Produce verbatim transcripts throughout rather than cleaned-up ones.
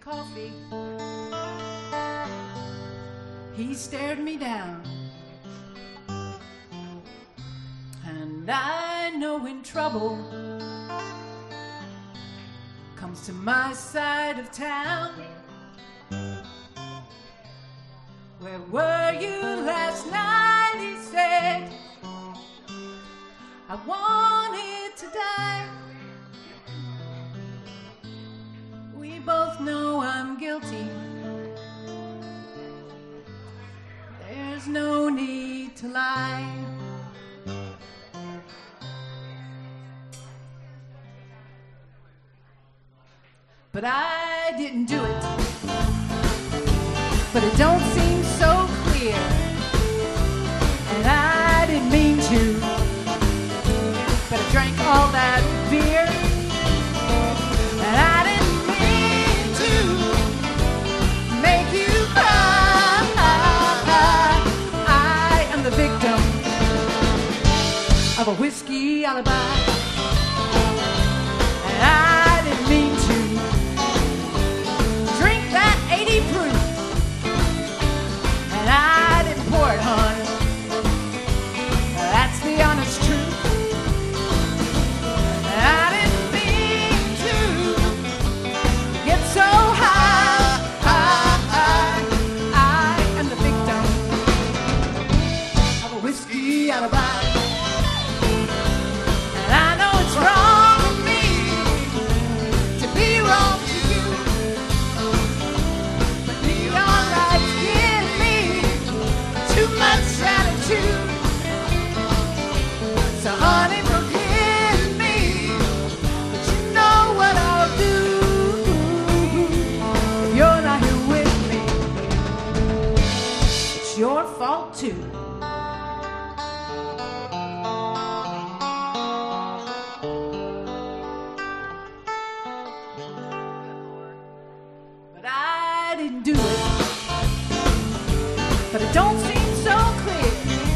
coffee. He stared me down, and I know when trouble comes to my side of town. Where were you last night, he said. I wanted to die. We both know I'm guilty. There's no need to lie. But I didn't do it. But it don't seem so clear. And I didn't mean to. But I drank all that beer. And I didn't mean to make you cry. I am the victim of a whiskey alibi. And I didn't mean to drink that eighty proof. And I didn't pour it, hon. That's the honest truth. And I didn't mean to get so high. I am the victim of a whiskey alibi. And I know it's wrong of me to be wrong to you, but neon lights give me too much attitude. So honey, forgive me, but you know what I'll do if you're not here with me. It's your fault too. But I didn't do it. But it don't seem so clear.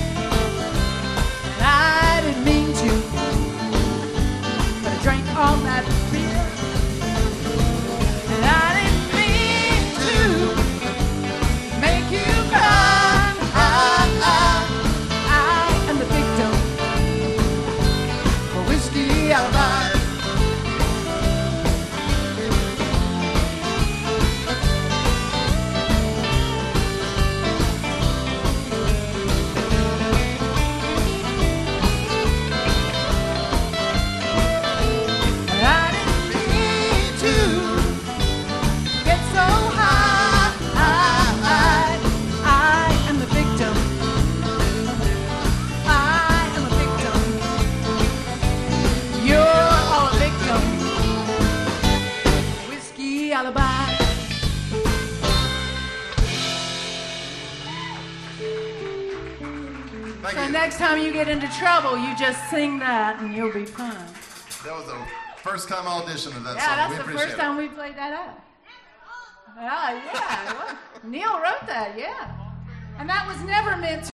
And I didn't mean to. But I drank all that beer. And I didn't mean to make you cry. I am the victim of a whiskey alibi. Alibi. Thank So you. next time you get into trouble, you just sing that and you'll be fine. That was the first time audition of that Yeah, song. that's We the appreciate first it. time we played that out. Yeah, yeah. Neil wrote that, yeah. And that was never meant to